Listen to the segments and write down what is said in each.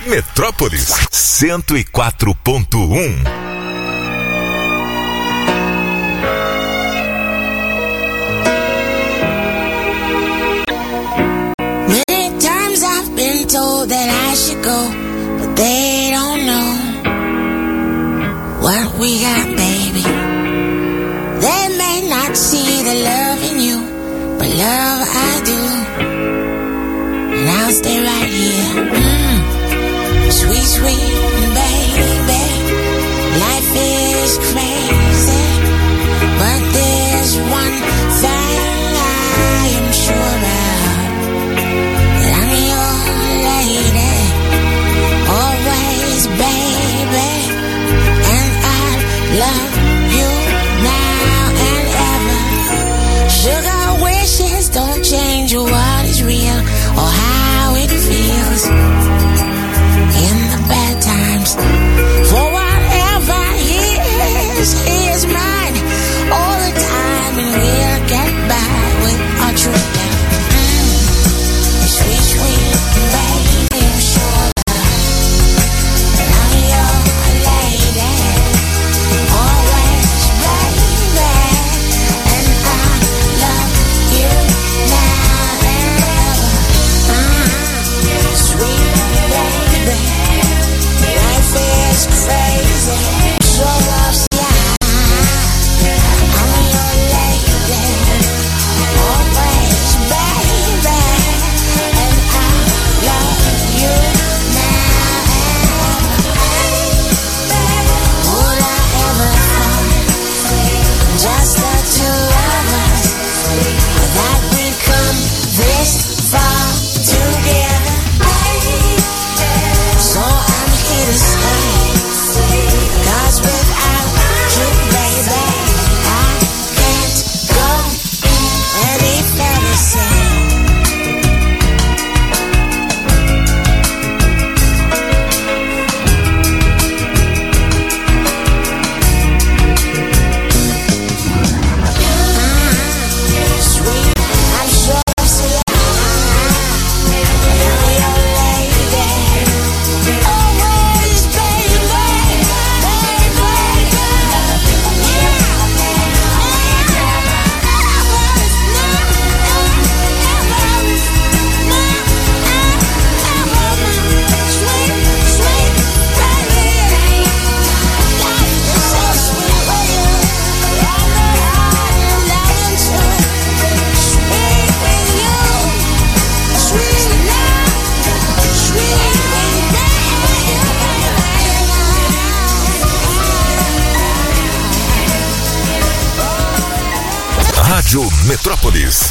Metrópolis 104.1. Told that I should go, but they don't know what we got, baby. They may not see the love in you, but love I do, and I'll stay right here. Sweet, sweet baby, life is crazy, but there's one thing I am sure of. Love you now and ever. Sugar wishes don't change what is real or how it feels in the bad times. For whatever he is mine all the time, and we'll get by with our true love. Sweet, sweet baby, I'm sure I'm your lady. Rádio Metrópolis.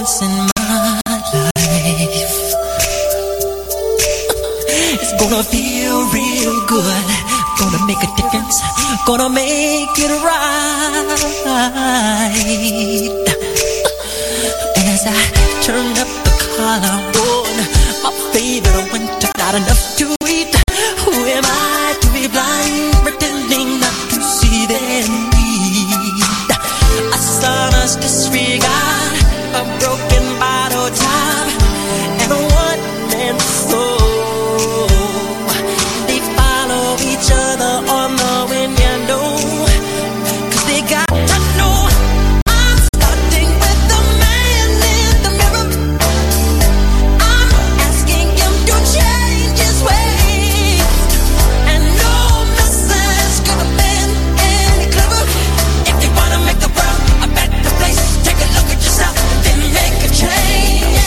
once in my life. It's gonna feel real good, gonna make a difference, gonna make it right. And as I turn up the collar on my favorite winter, not enough to eat. Who am I to be blind, pretending not to see their need? A sonorous disregard, a broken bottle top, and a one-man soul. They follow each other on the wind, you know, 'cause they got to know. I'm starting with the man in the mirror. I'm asking him to change his ways, and no message could have been any clever. If you wanna make the world a better place, take a look at yourself, then make a change.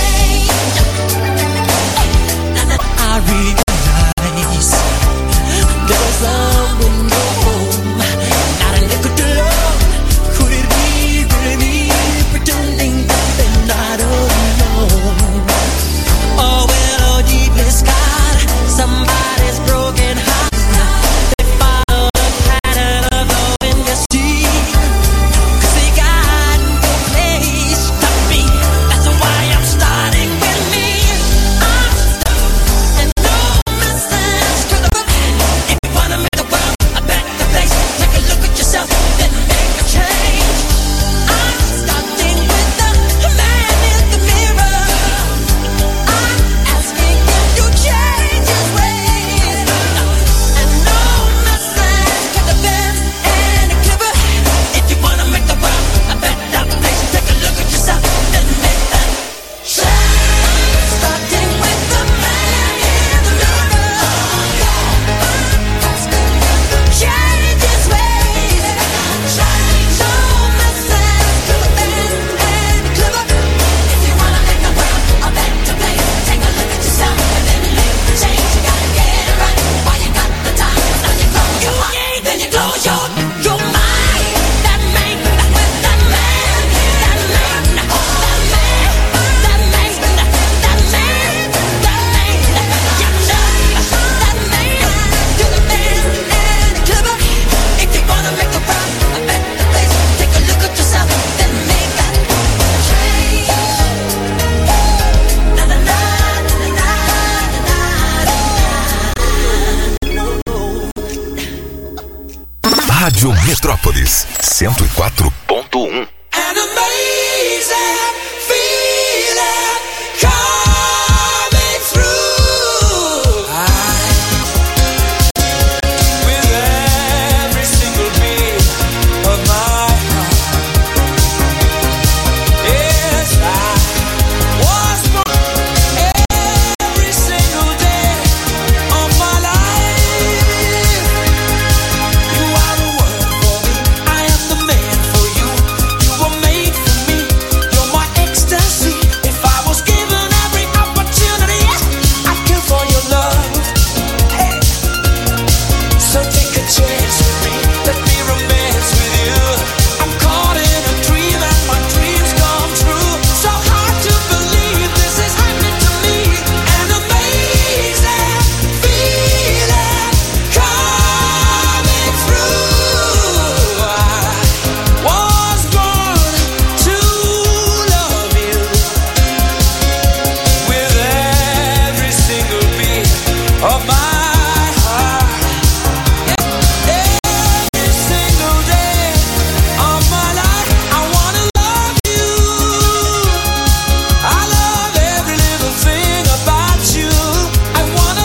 And I realize there's someone home, not a nickel to love. Could it be really me, pretending that they're not alone? Oh well, deep in the sky, somebody's broken heart. They follow the pattern of the wind, you see, 'cause they got no place to be. That's why I'm starting with me. I'm stuck and no message could have been. If you wanna make the world a better place, take a look at yourself, then make a change. I'm starting with the man in the mirror. I'm asking him to change his ways, and no message could have been any clever. If you wanna make the world a better place, take a look at yourself, then make that change. Starting with the man in the mirror. I'm asking him to change his ways. No message could have been any clever. If you wanna make the world a better place, take a look at yourself and then make the change. You gotta get it right while you got the time. Now you close your heart, then you close your mind. That man with that man, that man, that man, that man, that man, that man. You know that man could have been any clever. If you wanna make the world a better place, take a look at yourself, then make that change. Na na na na na Rádio Metrópolis 104.1. and amazing.